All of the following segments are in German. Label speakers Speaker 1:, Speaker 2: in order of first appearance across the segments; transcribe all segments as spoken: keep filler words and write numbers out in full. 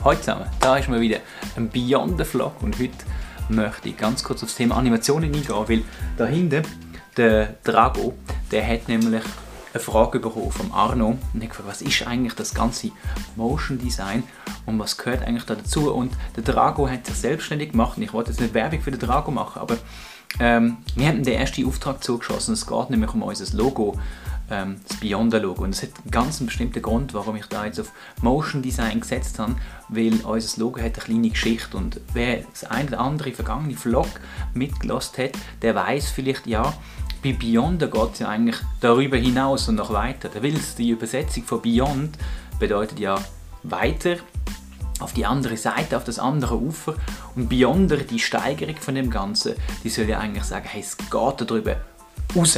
Speaker 1: Hallo zusammen, da ist mal wieder ein Beyond the Vlog und heute möchte ich ganz kurz auf das Thema Animationen eingehen, weil da hinten, der Drago, der hat nämlich eine Frage bekommen von Arno und hat gefragt, was ist eigentlich das ganze Motion Design und was gehört eigentlich da dazu, und der Drago hat sich selbstständig gemacht und ich wollte jetzt nicht Werbung für den Drago machen, aber ähm, wir haben den ersten Auftrag zugeschossen. Es geht nämlich um unser Logo, ähm, das Beyond the Logo, und es hat einen ganz bestimmten Grund, warum ich da jetzt auf Motion Design gesetzt habe, weil unser Logo hat eine kleine Geschichte, und wer das ein oder andere vergangene Vlog mitgelassen hat, der weiß vielleicht, ja, bei Beyond geht es ja eigentlich darüber hinaus und noch weiter. Da will es, die Übersetzung von Beyond bedeutet ja weiter, auf die andere Seite, auf das andere Ufer, und Beyonder, die Steigerung von dem Ganzen, die soll ja eigentlich sagen, hey, es geht darüber raus.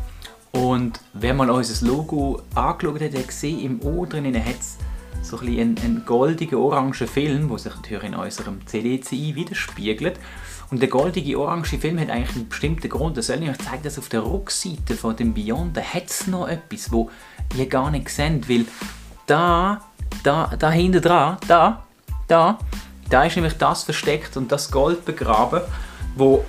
Speaker 1: Und wenn man unser Logo angeschaut hat, hat gesehen, im O drinnen hat es so ein bisschen einen, einen goldigen, orangen Film, der sich natürlich in unserem C D C I widerspiegelt. Und der goldige, orange Film hat eigentlich einen bestimmten Grund. Das soll ich euch zeigen, dass auf der Rückseite von dem Beyond hat es noch etwas, wo ihr gar nicht seht, weil da, da, da hinten dran, da, da, da ist nämlich das versteckt und das Gold begraben, wo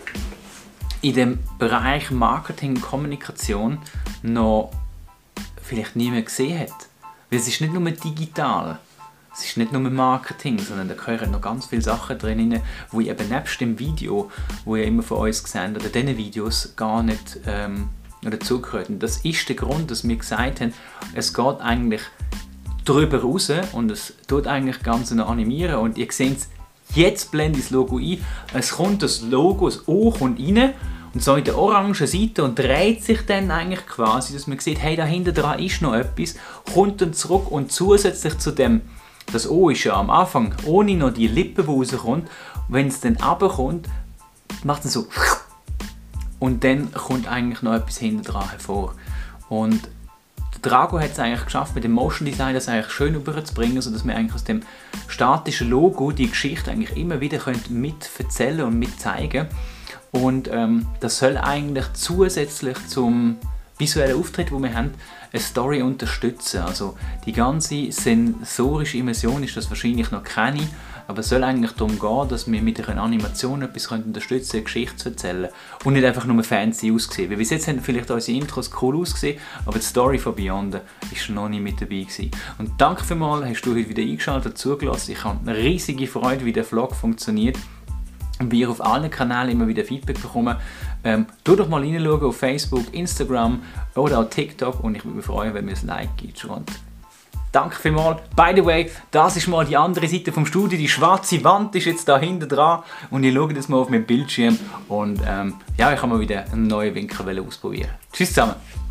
Speaker 1: in dem Bereich Marketing und Kommunikation noch vielleicht niemand gesehen hat. Weil es ist nicht nur digital, es ist nicht nur Marketing, sondern da gehören noch ganz viele Sachen drin, wo ich eben nebst dem Video, wo ihr immer von uns seht, oder diesen Videos gar nicht ähm, dazugehört. Und das ist der Grund, dass wir gesagt haben, es geht eigentlich drüber raus und es tut eigentlich ganz noch animieren, und ihr seht es, jetzt blende ich das Logo ein, es kommt das Logo, das O kommt rein und so in der orangen Seite und dreht sich dann eigentlich quasi, dass man sieht, hey, da hinten dran ist noch etwas, kommt dann zurück, und zusätzlich zu dem, das O ist ja am Anfang ohne noch die Lippe, die rauskommt, wenn es dann runterkommt, macht es so und dann kommt eigentlich noch etwas hinten dran hervor. Und Drago hat es eigentlich geschafft, mit dem Motion Design das eigentlich schön überzubringen, sodass wir eigentlich aus dem statischen Logo die Geschichte eigentlich immer wieder mit erzählen und mit zeigen. Und ähm, das soll eigentlich zusätzlich zum visuellen Auftritt, den wir haben, eine Story unterstützen. Also die ganze sensorische Immersion ist das wahrscheinlich noch keine, aber es soll eigentlich darum gehen, dass wir mit einer Animation etwas unterstützen können, eine Geschichte zu erzählen und nicht einfach nur fancy aussehen. Weil bis jetzt haben vielleicht unsere Intros cool ausgesehen, aber die Story von Beyond ist noch nicht mit dabei gewesen. Und danke vielmals, hast du heute wieder eingeschaltet, zugelassen. Ich habe eine riesige Freude, wie der Vlog funktioniert. Und wir auf allen Kanälen immer wieder Feedback bekommen. Ähm, tu doch mal reinschauen auf Facebook, Instagram oder auch TikTok, und ich würde mich freuen, wenn mir ein Like gibt. Und danke vielmals. By the way, das ist mal die andere Seite vom Studio. Die schwarze Wand ist jetzt da hinten dran und ich schaue das mal auf meinem Bildschirm, und ähm, ja, ich kann mal wieder einen neuen Winkel ausprobieren. Tschüss zusammen.